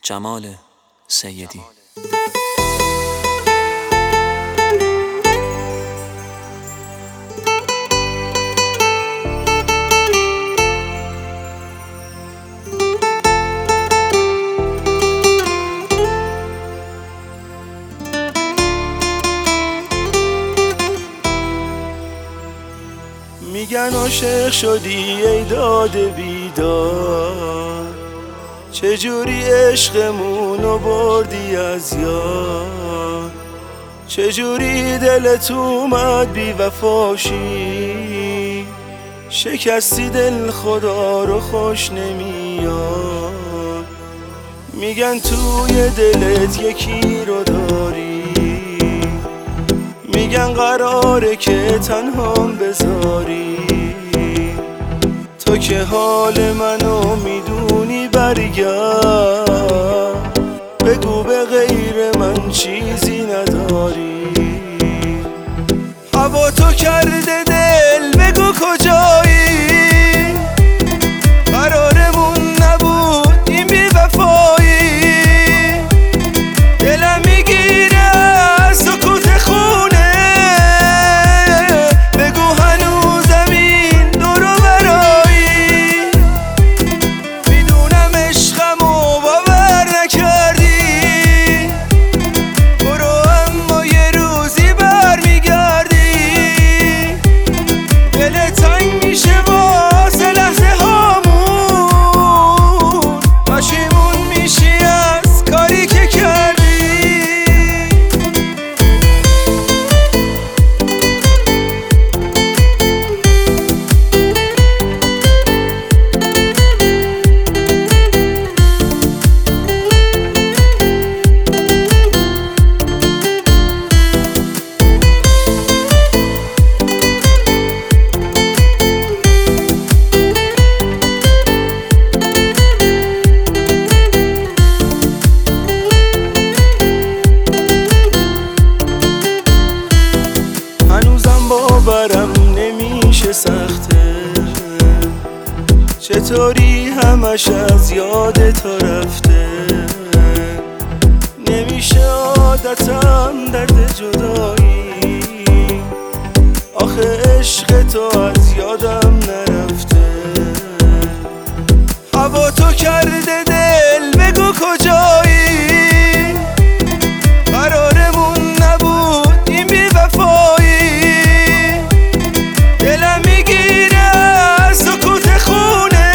جمال سیدی. میگن عاشق شدی ای داده بیدار، چجوری عشقمونو بردی از یاد، چجوری دلت اومد بی وفاشی، شکستی دل خدا رو خوش نمیاد. میگن توی دلت یکی رو داری، میگن قراره که تنهام بذاری، تو که حال منو میدونی برگرد، بگو به غیر من چیزی نداری. هوا تو کرده دل بگو کجایی، قرارمون نبود این بی وفایی، دلم میگیره از سکوت خونه، بگو هنوزم این دورو برایی. میدونم عشقمو باور نکردی، برو اما یه روزی برمیگردی، دل تنگ میشه واسه لحظه هامون، پشیمون میشی از کاری که کردی. باورم نمیشه سخته، چطوری همش از یاد تو رفته، نمیشه عادتم درد جدایی، آخه عشق تو از یادم نرفته. هوا تو کرده دل بگو کجایی، قرارمون نبود این بی وفایی، دلم میگیره از سکوت خونه،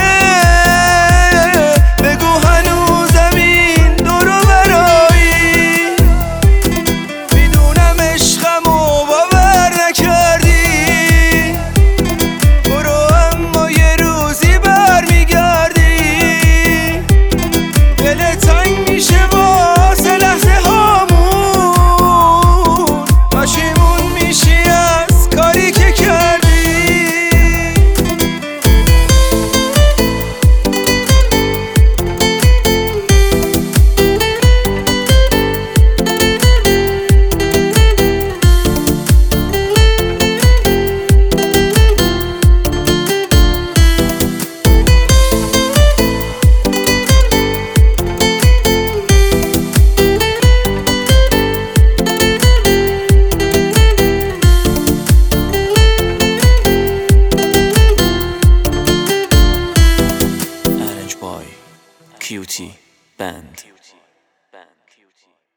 بگو هنوزم این دورو برایی. میدونم عشقمو باور نکردی، برو اما یه روزی برمیگردی، دل تنگ میشه واسه لحظه هامون، پشیمون میشی از کاری که کردی. QT Band.